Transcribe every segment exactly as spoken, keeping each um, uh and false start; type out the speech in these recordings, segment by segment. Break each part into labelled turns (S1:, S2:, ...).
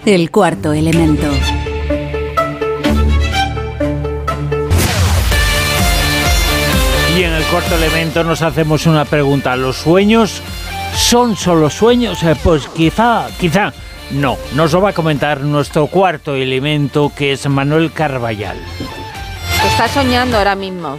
S1: El cuarto elemento.
S2: Y en el cuarto elemento nos hacemos una pregunta. ¿Los sueños son solo sueños? Eh, pues quizá, quizá no. Nos lo va a comentar nuestro cuarto elemento, que es Manuel Carballal.
S3: Está soñando ahora mismo.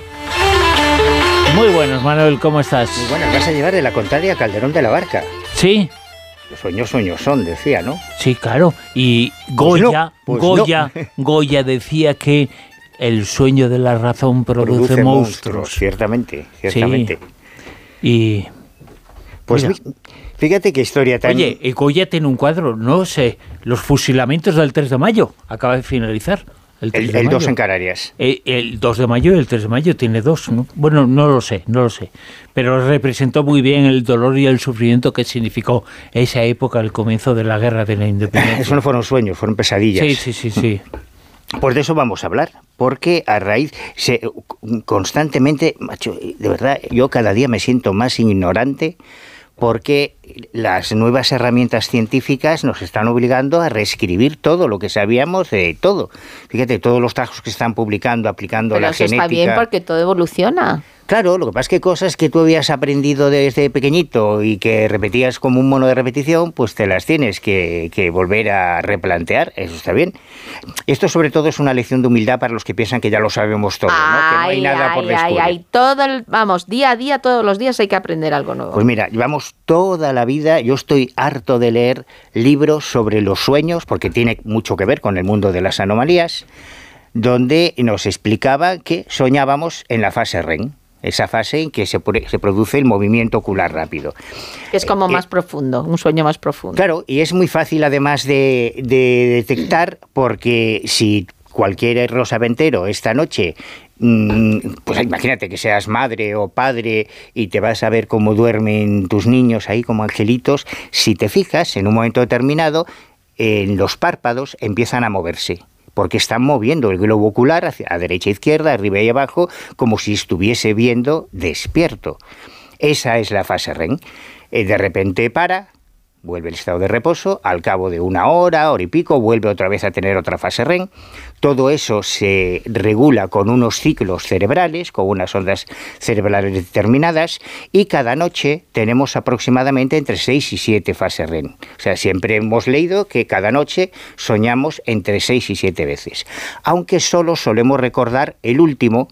S2: Muy buenos, Manuel, ¿cómo estás?
S4: Muy buenas, vas a llevar de la contraria a Calderón de la Barca.
S2: ¿Sí?
S4: Los sueños, sueños son, decía, ¿no?
S2: Sí, claro. Y Goya, pues no, pues Goya, no. Goya decía que el sueño de la razón produce, produce monstruos. monstruos.
S4: Ciertamente, ciertamente.
S2: Sí. Y...
S4: Pues mira, fíjate qué historia tan...
S2: Oye, Goya tiene un cuadro, no sé, los fusilamientos del tres de mayo, acaba de finalizar.
S4: El, el, el dos en Canarias.
S2: El, el dos de mayo y el tres de mayo tiene dos, ¿no? Bueno, no lo sé, no lo sé. Pero representó muy bien el dolor y el sufrimiento que significó esa época, el comienzo de la Guerra de la Independencia.
S4: Eso no fueron sueños, fueron pesadillas.
S2: Sí, sí, sí, sí.
S4: Pues de eso vamos a hablar, porque a raíz, se, constantemente, macho, de verdad, yo cada día me siento más ignorante, porque las nuevas herramientas científicas nos están obligando a reescribir todo lo que sabíamos de todo. Fíjate, todos los trabajos que están publicando, aplicando
S3: Pero
S4: la
S3: eso
S4: genética...
S3: está bien porque todo evoluciona.
S4: Claro, lo que pasa es que cosas que tú habías aprendido desde pequeñito y que repetías como un mono de repetición, pues te las tienes que, que volver a replantear, eso está bien. Esto sobre todo es una lección de humildad para los que piensan que ya lo sabemos todo,
S3: ay,
S4: ¿no? Que no hay nada
S3: ay,
S4: por descubrir.
S3: Ay, ay, todo el, vamos, día a día, todos los días hay que aprender algo nuevo.
S4: Pues mira, llevamos toda la vida, yo estoy harto de leer libros sobre los sueños, porque tiene mucho que ver con el mundo de las anomalías, donde nos explicaba que soñábamos en la fase R E M. Esa fase en que se, se produce el movimiento ocular rápido.
S3: Que es como
S4: eh,
S3: más profundo, un sueño más profundo.
S4: Claro, y es muy fácil además de, de detectar, porque si cualquier rosaventero esta noche, mmm, pues imagínate que seas madre o padre y te vas a ver cómo duermen tus niños ahí como angelitos, si te fijas en un momento determinado, en los párpados empiezan a moverse, porque están moviendo el globo ocular hacia a derecha e izquierda, arriba y abajo, como si estuviese viendo despierto. Esa es la fase R E M. Eh, de repente para, vuelve el estado de reposo, al cabo de una hora, hora y pico, vuelve otra vez a tener otra fase R E M. Todo eso se regula con unos ciclos cerebrales, con unas ondas cerebrales determinadas, y cada noche tenemos aproximadamente entre seis y siete fases R E M. O sea, siempre hemos leído que cada noche soñamos entre seis y siete veces, aunque solo solemos recordar el último,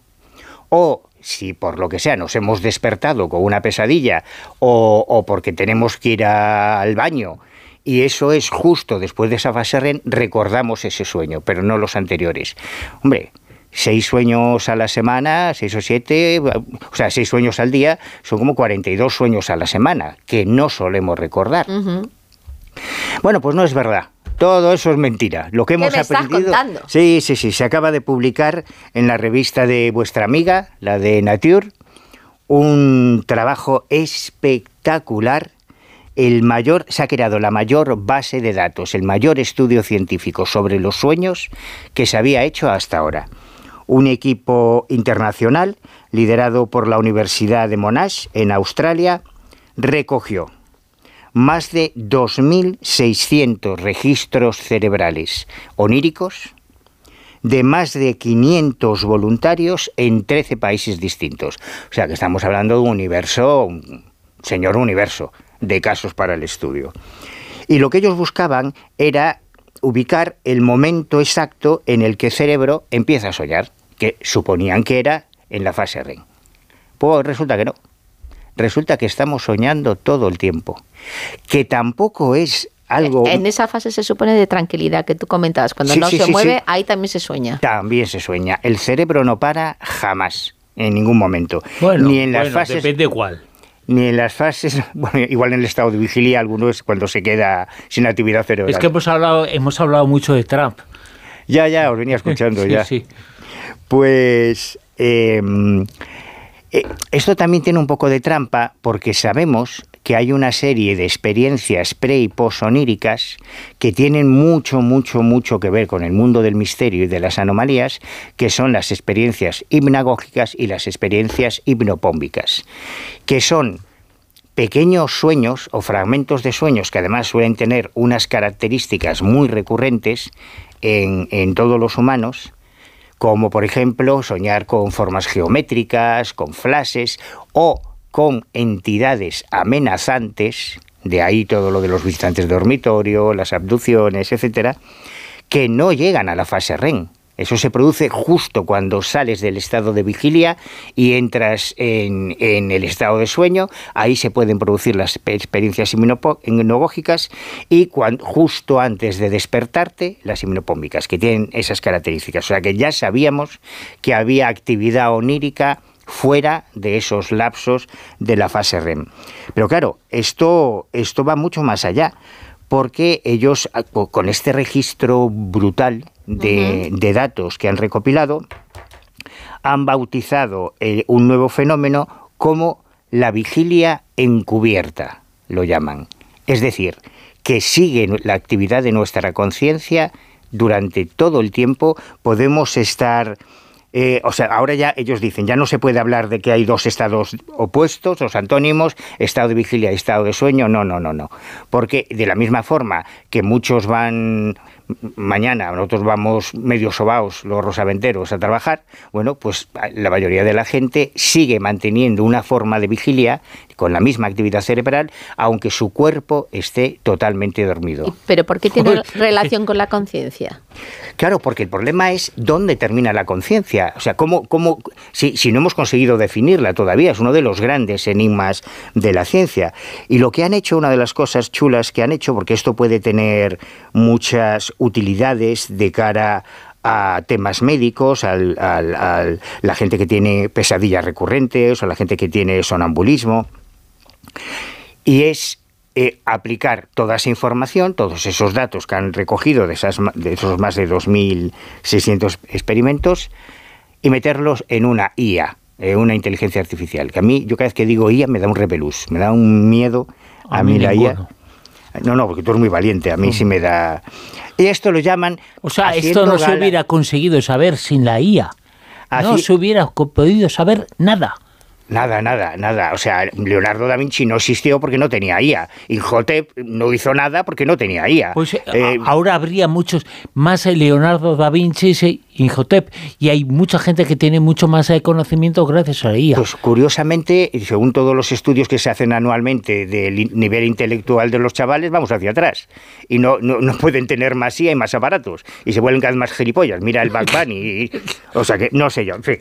S4: o si por lo que sea nos hemos despertado con una pesadilla o, o porque tenemos que ir a, al baño, y eso es justo después de esa fase R E M, recordamos ese sueño, pero no los anteriores. Hombre, seis sueños a la semana, seis o siete, o sea, seis sueños al día, son como cuarenta y dos sueños a la semana, que no solemos recordar. Uh-huh. Bueno, pues no es verdad. Todo eso es mentira. Lo que hemos
S3: ¿Qué me
S4: aprendido.
S3: Estás contando?
S4: Sí, sí, sí. Se acaba de publicar en la revista de vuestra amiga, la de Nature, un trabajo espectacular. El mayor, se ha creado la mayor base de datos, el mayor estudio científico sobre los sueños que se había hecho hasta ahora. Un equipo internacional, liderado por la Universidad de Monash, en Australia, recogió más de dos mil seiscientos registros cerebrales oníricos de más de quinientos voluntarios en trece países distintos. O sea que estamos hablando de un universo, un señor universo de casos para el estudio. Y lo que ellos buscaban era ubicar el momento exacto en el que el cerebro empieza a soñar, que suponían que era en la fase R E M. Pues resulta que no. Resulta que estamos soñando todo el tiempo, que tampoco es algo...
S3: En esa fase se supone de tranquilidad que tú comentabas, cuando sí, no sí, se sí, mueve, sí. Ahí también se sueña.
S4: También se sueña. El cerebro no para jamás, en ningún momento.
S2: Bueno,
S4: ni en las
S2: bueno,
S4: fases,
S2: depende cuál.
S4: Ni en las fases, bueno, igual en el estado de vigilia, algunos cuando se queda sin actividad cerebral.
S2: Es que hemos hablado, hemos hablado mucho de Trump.
S4: Ya, ya, os venía escuchando
S2: sí,
S4: ya.
S2: Sí.
S4: Pues... Eh, Eh, esto también tiene un poco de trampa porque sabemos que hay una serie de experiencias pre- y posoníricas que tienen mucho, mucho, mucho que ver con el mundo del misterio y de las anomalías, que son las experiencias hipnagógicas y las experiencias hipnopómbicas, que son pequeños sueños o fragmentos de sueños que además suelen tener unas características muy recurrentes en, en todos los humanos, como por ejemplo soñar con formas geométricas, con flashes o con entidades amenazantes, de ahí todo lo de los visitantes de dormitorio, las abducciones, etcétera, que no llegan a la fase R E M. Eso se produce justo cuando sales del estado de vigilia y entras en, en el estado de sueño. Ahí se pueden producir las experiencias hipnogógicas y cuando, justo antes de despertarte, las hipnopómicas, que tienen esas características. O sea que ya sabíamos que había actividad onírica fuera de esos lapsos de la fase R E M. Pero claro, esto, esto va mucho más allá, porque ellos, con este registro brutal de, uh-huh. de datos que han recopilado, han bautizado eh, un nuevo fenómeno como la vigilia encubierta, lo llaman. Es decir, que sigue la actividad de nuestra conciencia durante todo el tiempo. Podemos estar... Eh, o sea, ahora ya ellos dicen, ya no se puede hablar de que hay dos estados opuestos, dos antónimos, estado de vigilia y estado de sueño, no, no, no, no. Porque de la misma forma que muchos van mañana, nosotros vamos medio sobaos, los rosaventeros, a trabajar, bueno, pues la mayoría de la gente sigue manteniendo una forma de vigilia con la misma actividad cerebral, aunque su cuerpo esté totalmente dormido.
S3: ¿Pero por qué tiene relación con la conciencia?
S4: Claro, porque el problema es dónde termina la conciencia. O sea, cómo, cómo si, si no hemos conseguido definirla todavía, es uno de los grandes enigmas de la ciencia. Y lo que han hecho, una de las cosas chulas que han hecho, porque esto puede tener muchas utilidades de cara a temas médicos, al, al, al la gente que tiene pesadillas recurrentes o la gente que tiene sonambulismo, y es Eh, aplicar toda esa información, todos esos datos que han recogido de, esas, de esos más de dos mil seiscientos experimentos y meterlos en una I A, eh, una inteligencia artificial. Que a mí, yo cada vez que digo I A me da un repelús, me da un miedo a, a mí, mí la I A. No, no, porque tú eres muy valiente, a mí sí me da... Y esto lo llaman...
S2: O sea, esto no gala... se hubiera conseguido saber sin la I A. Así... No se hubiera podido saber nada.
S4: Nada, nada, nada. O sea, Leonardo da Vinci no existió porque no tenía I A. Imhotep no hizo nada porque no tenía I A.
S2: Pues eh, ahora habría muchos más Leonardo da Vinci y Imhotep, y hay mucha gente que tiene mucho más conocimiento gracias a la I A.
S4: Pues curiosamente, según todos los estudios que se hacen anualmente del nivel intelectual de los chavales, vamos hacia atrás. Y no, no, no pueden tener más I A y más aparatos. Y se vuelven cada vez más gilipollas. Mira el Bad Bunny. Y, o sea que, no sé yo, en fin.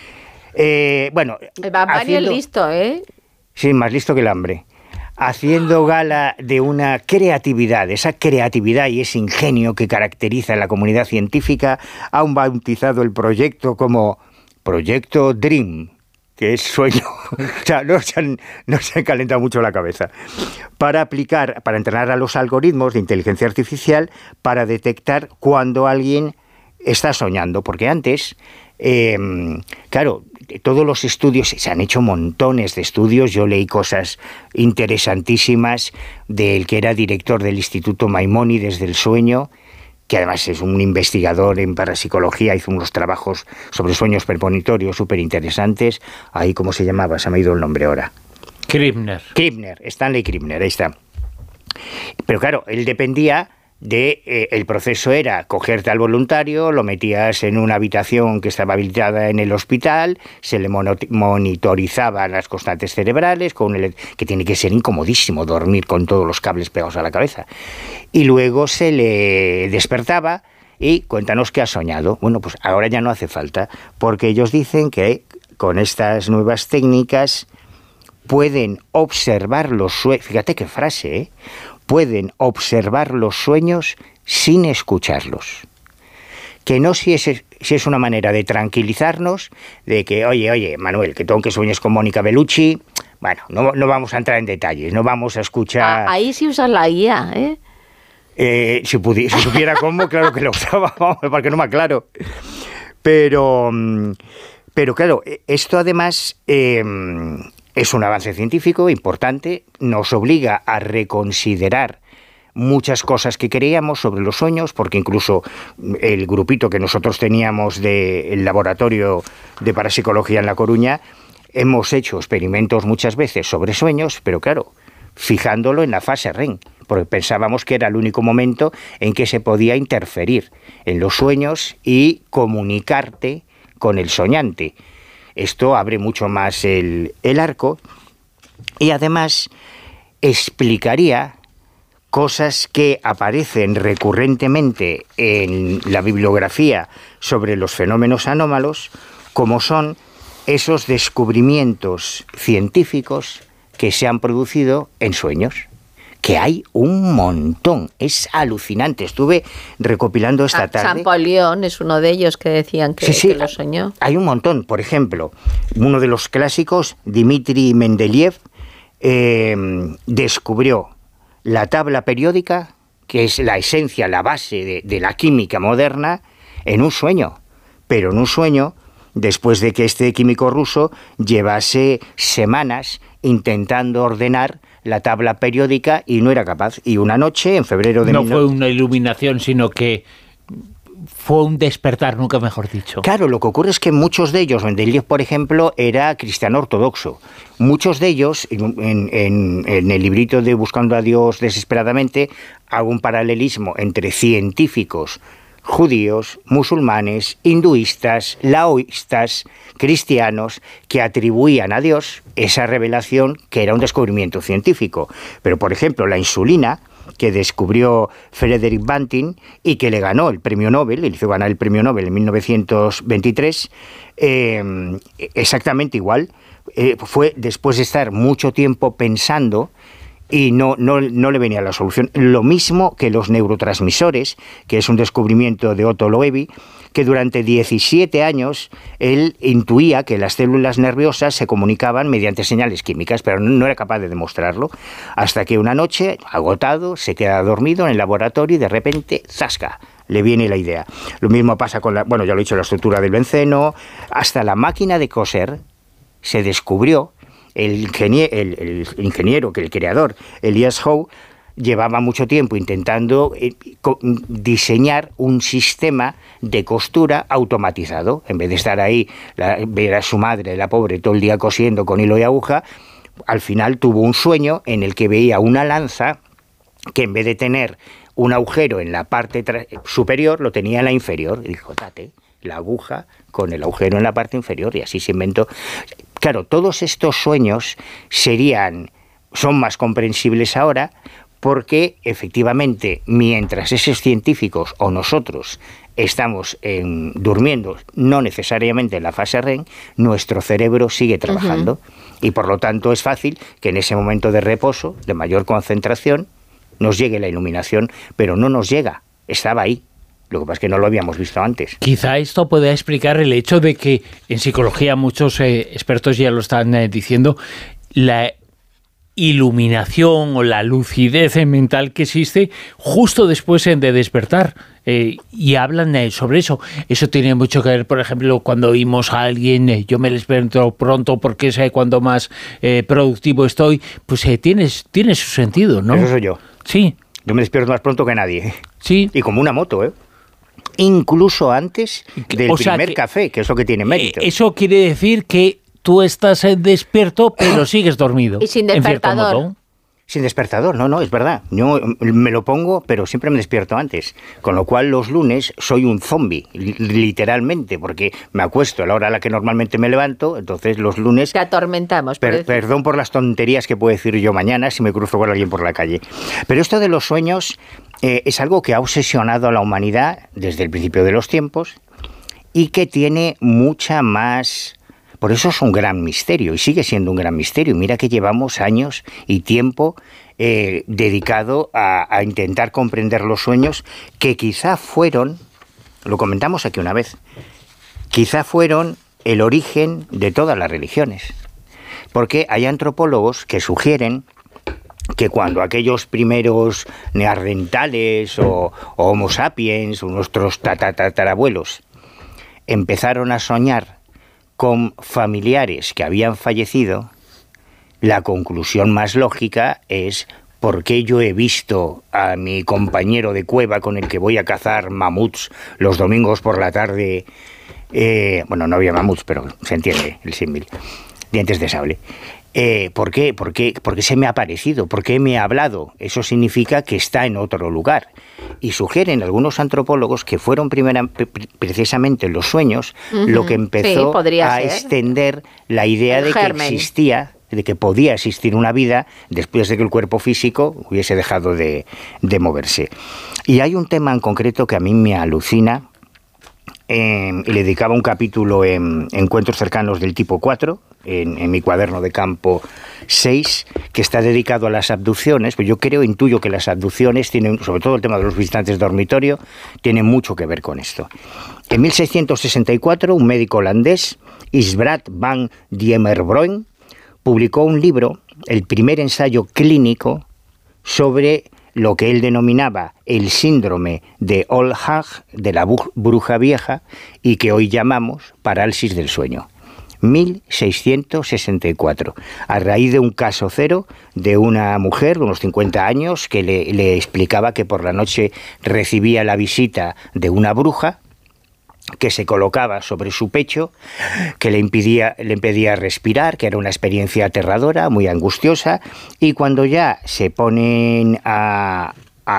S4: Eh, bueno,
S3: el Bad Bunny es listo, ¿eh?
S4: Sí, más listo que el hambre. Haciendo gala de una creatividad, esa creatividad y ese ingenio que caracteriza a la comunidad científica, han bautizado el proyecto como Proyecto Dream, que es sueño. O sea, no se han, no se han calentado mucho la cabeza. Para aplicar, para entrenar a los algoritmos de inteligencia artificial para detectar cuando alguien está soñando, porque antes... Eh, claro, todos los estudios, se han hecho montones de estudios, yo leí cosas interesantísimas del que era director del Instituto Maimónides del Sueño, que además es un investigador en parapsicología, hizo unos trabajos sobre sueños premonitorios súper interesantes. Ahí, ¿cómo se llamaba? Se me ha ido el nombre ahora.
S2: Krippner.
S4: Krippner, Stanley Krippner, ahí está. Pero claro, él dependía... De, eh, el proceso era cogerte al voluntario, lo metías en una habitación que estaba habilitada en el hospital, se le monitorizaban las constantes cerebrales, con el, que tiene que ser incomodísimo dormir con todos los cables pegados a la cabeza, y luego se le despertaba y cuéntanos qué has soñado. Bueno, pues ahora ya no hace falta, porque ellos dicen que con estas nuevas técnicas pueden observar los sueños, fíjate qué frase, ¿eh? Pueden observar los sueños sin escucharlos. Que no si es, si es una manera de tranquilizarnos, de que, oye, oye, Manuel, que tú que sueñes con Mónica Bellucci, bueno, no, no vamos a entrar en detalles, no vamos a escuchar...
S3: Ah, ahí sí usas la I A, ¿eh?
S4: eh si, pudiera, si supiera cómo, claro que lo usaba, vamos, porque no me aclaro. Pero, pero claro, esto además... Eh, Es un avance científico importante, nos obliga a reconsiderar muchas cosas que creíamos sobre los sueños, porque incluso el grupito que nosotros teníamos del laboratorio de parapsicología en La Coruña, hemos hecho experimentos muchas veces sobre sueños, pero claro, fijándolo en la fase R E M, porque pensábamos que era el único momento en que se podía interferir en los sueños y comunicarte con el soñante. Esto abre mucho más el, el arco y además explicaría cosas que aparecen recurrentemente en la bibliografía sobre los fenómenos anómalos, como son esos descubrimientos científicos que se han producido en sueños, que hay un montón, es alucinante. Estuve recopilando esta tarde.
S3: Champollion es uno de ellos que decían que,
S4: sí, sí,
S3: que lo soñó.
S4: Hay un montón, por ejemplo, uno de los clásicos, Dmitri Mendeleev, eh, descubrió la tabla periódica, que es la esencia, la base de, de la química moderna, en un sueño. Pero en un sueño, después de que este químico ruso llevase semanas intentando ordenar la tabla periódica y no era capaz. Y una noche, en febrero de...
S2: No
S4: mil...
S2: fue una iluminación, sino que fue un despertar, nunca mejor dicho.
S4: Claro, lo que ocurre es que muchos de ellos, Mendeleev, por ejemplo, era cristiano ortodoxo. Muchos de ellos, en, en, en el librito de Buscando a Dios desesperadamente, hago un paralelismo entre científicos judíos, musulmanes, hinduistas, laoístas, cristianos, que atribuían a Dios esa revelación que era un descubrimiento científico. Pero, por ejemplo, la insulina, que descubrió Frederick Banting y que le ganó el premio Nobel, le hizo ganar el premio Nobel en mil novecientos veintitrés, eh, exactamente igual, eh, fue después de estar mucho tiempo pensando y no, no, no le venía la solución. Lo mismo que los neurotransmisores, que es un descubrimiento de Otto Loewi, que durante diecisiete años él intuía que las células nerviosas se comunicaban mediante señales químicas, pero no era capaz de demostrarlo, hasta que una noche, agotado, se queda dormido en el laboratorio y de repente, ¡zasca!, le viene la idea. Lo mismo pasa con la, bueno, ya lo he dicho, la estructura del benceno, hasta la máquina de coser se descubrió. El ingeniero, el, el ingeniero, que el creador, Elias Howe, llevaba mucho tiempo intentando eh, diseñar un sistema de costura automatizado. En vez de estar ahí, la, ver a su madre, la pobre, todo el día cosiendo con hilo y aguja, al final tuvo un sueño en el que veía una lanza que, en vez de tener un agujero en la parte superior, lo tenía en la inferior. Y dijo, date, la aguja con el agujero en la parte inferior, y así se inventó. Claro, todos estos sueños serían, son más comprensibles ahora, porque efectivamente, mientras esos científicos o nosotros estamos en, durmiendo, no necesariamente en la fase R E M, nuestro cerebro sigue trabajando. Uh-huh. Y por lo tanto es fácil que en ese momento de reposo, de mayor concentración, nos llegue la iluminación, pero no nos llega, estaba ahí. Lo que pasa es que no lo habíamos visto antes.
S2: Quizá esto pueda explicar el hecho de que en psicología muchos eh, expertos ya lo están eh, diciendo, la iluminación o la lucidez mental que existe justo después eh, de despertar. Eh, y hablan eh, sobre eso. Eso tiene mucho que ver, por ejemplo, cuando oímos a alguien, eh, yo me despierto pronto porque es eh, cuando más eh, productivo estoy, pues eh, tiene, tiene su sentido, ¿no?
S4: Eso soy yo.
S2: Sí.
S4: Yo me despierto más pronto que nadie.
S2: Sí.
S4: Y como una moto, ¿eh? Incluso antes del
S2: o sea
S4: primer
S2: que,
S4: café, que es lo que tiene mérito.
S2: Eso quiere decir que tú estás despierto, pero sigues dormido.
S3: Y sin despertador.
S4: Sin despertador, no, no, es verdad. Yo me lo pongo, pero siempre me despierto antes. Con lo cual los lunes soy un zombie, literalmente, porque me acuesto a la hora a la que normalmente me levanto, entonces los lunes...
S3: Te atormentamos.
S4: Per, perdón por las tonterías que puedo decir yo mañana si me cruzo con alguien por la calle. Pero esto de los sueños eh, es algo que ha obsesionado a la humanidad desde el principio de los tiempos y que tiene mucha más... Por eso es un gran misterio y sigue siendo un gran misterio. Mira que llevamos años y tiempo eh, dedicado a, a intentar comprender los sueños, que quizá fueron, lo comentamos aquí una vez, quizá fueron el origen de todas las religiones. Porque hay antropólogos que sugieren que cuando aquellos primeros neandertales o, o Homo sapiens, o nuestros tatarabuelos, empezaron a soñar con familiares que habían fallecido, la conclusión más lógica es: ¿por qué yo he visto a mi compañero de cueva con el que voy a cazar mamuts los domingos por la tarde? Eh, bueno, no había mamuts, pero se entiende el símil. dientes de sable. Eh, ¿Por qué? ¿Por qué? Porque se me ha aparecido, porque me ha hablado. Eso significa que está en otro lugar. Y sugieren algunos antropólogos que fueron primera, precisamente los sueños uh-huh. lo que empezó sí, a ser. extender la idea el de germen. que existía, de que podía existir una vida después de que el cuerpo físico hubiese dejado de, de moverse. Y hay un tema en concreto que a mí me alucina, eh, y le dedicaba un capítulo en Encuentros cercanos del tipo cuatro, En, en mi cuaderno de campo seis, que está dedicado a las abducciones. Pues yo creo, intuyo que las abducciones tienen, sobre todo el tema de los visitantes de dormitorio, tienen mucho que ver con esto. En mil seiscientos sesenta y cuatro, un médico holandés, Isbrat van Diemerbroen, publicó un libro, el primer ensayo clínico sobre lo que él denominaba el síndrome de Old Hag, de la bruja vieja, y que hoy llamamos parálisis del sueño. mil seiscientos sesenta y cuatro, a raíz de un caso cero de una mujer de unos cincuenta años que le, le explicaba que por la noche recibía la visita de una bruja que se colocaba sobre su pecho, que le impedía, le impedía respirar, que era una experiencia aterradora, muy angustiosa, y cuando ya se ponen a...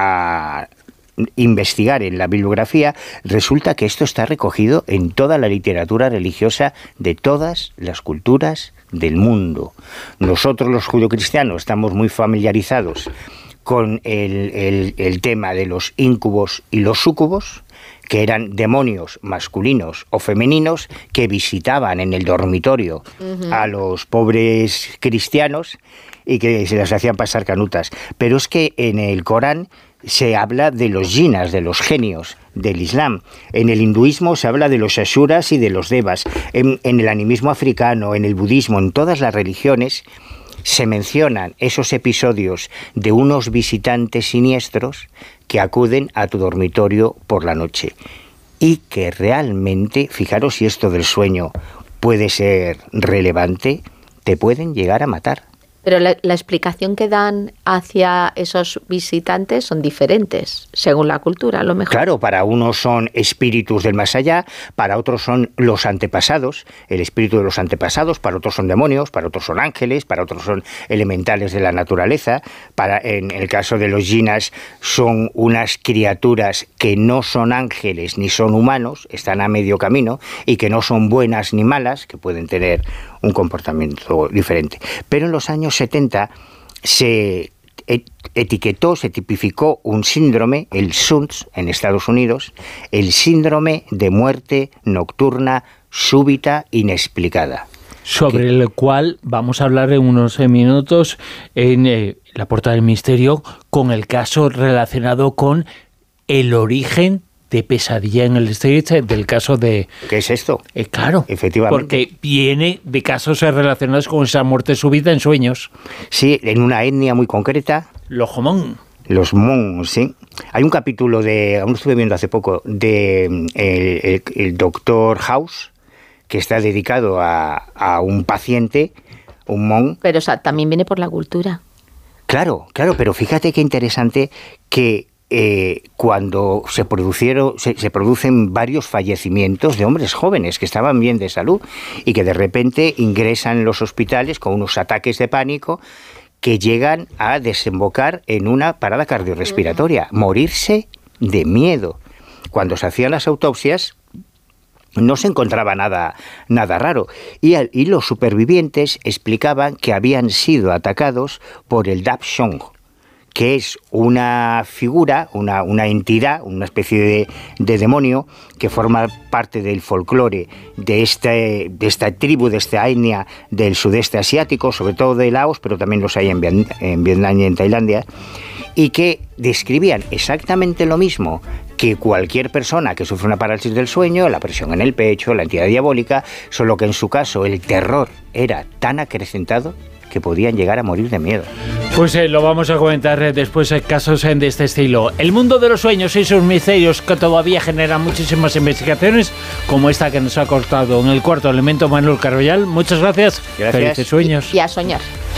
S4: a investigar en la bibliografía, resulta que esto está recogido en toda la literatura religiosa de todas las culturas del mundo. Nosotros los judeocristianos estamos muy familiarizados con el, el, el tema de los íncubos y los súcubos, que eran demonios masculinos o femeninos que visitaban en el dormitorio uh-huh. a los pobres cristianos y que se las hacían pasar canutas. Pero es que en el Corán se habla de los jinas, de los genios del Islam. En el hinduismo se habla de los asuras y de los devas. En, en el animismo africano, en el budismo, en todas las religiones se mencionan esos episodios de unos visitantes siniestros que acuden a tu dormitorio por la noche y que realmente, fijaros si esto del sueño puede ser relevante, te pueden llegar a matar.
S3: Pero la, la explicación que dan hacia esos visitantes son diferentes, según la cultura, a lo mejor.
S4: Claro, para unos son espíritus del más allá, para otros son los antepasados, el espíritu de los antepasados, para otros son demonios, para otros son ángeles, para otros son elementales de la naturaleza, para, en el caso de los jinas, son unas criaturas que no son ángeles ni son humanos, están a medio camino, y que no son buenas ni malas, que pueden tener un comportamiento diferente. Pero en los años setenta se etiquetó, se tipificó un síndrome, el S U N S en Estados Unidos, el síndrome de muerte nocturna súbita inexplicada.
S2: Sobre el cual vamos a hablar en unos minutos en eh, La Puerta del Misterio, con el caso relacionado con el origen de Pesadilla en el Street, del caso de...
S4: ¿Qué es esto?
S2: Eh, claro,
S4: efectivamente.
S2: Porque viene de casos relacionados con esa muerte súbita en sueños.
S4: Sí, en una etnia muy concreta.
S2: Los Hmong.
S4: Los Hmong, sí. Hay un capítulo de, aún estuve viendo hace poco, de el, el, el doctor House, que está dedicado a, a un paciente, un Hmong.
S3: Pero o sea, también viene por la cultura.
S4: Claro, claro, pero fíjate qué interesante que Eh, cuando se produjeron, se, se producen varios fallecimientos de hombres jóvenes que estaban bien de salud y que de repente ingresan en los hospitales con unos ataques de pánico que llegan a desembocar en una parada cardiorrespiratoria, morirse de miedo. Cuando se hacían las autopsias no se encontraba nada, nada raro y, y los supervivientes explicaban que habían sido atacados por el Dapshong, que es una figura, una, una entidad, una especie de, de demonio que forma parte del folclore de, este, de esta tribu, de esta etnia del sudeste asiático, sobre todo de Laos, pero también los hay en, Viet, en Vietnam y en Tailandia, y que describían exactamente lo mismo que cualquier persona que sufre una parálisis del sueño, la presión en el pecho, la entidad diabólica, solo que en su caso el terror era tan acrecentado que podían llegar a morir de miedo.
S2: Pues eh, lo vamos a comentar eh, después, eh, casos eh, de este estilo. El mundo de los sueños y sus misterios que todavía generan muchísimas investigaciones, como esta que nos ha cortado en el Cuarto Elemento Manuel Carvallal. Muchas gracias.
S4: Gracias.
S2: Felices sueños.
S3: Y, y a soñar.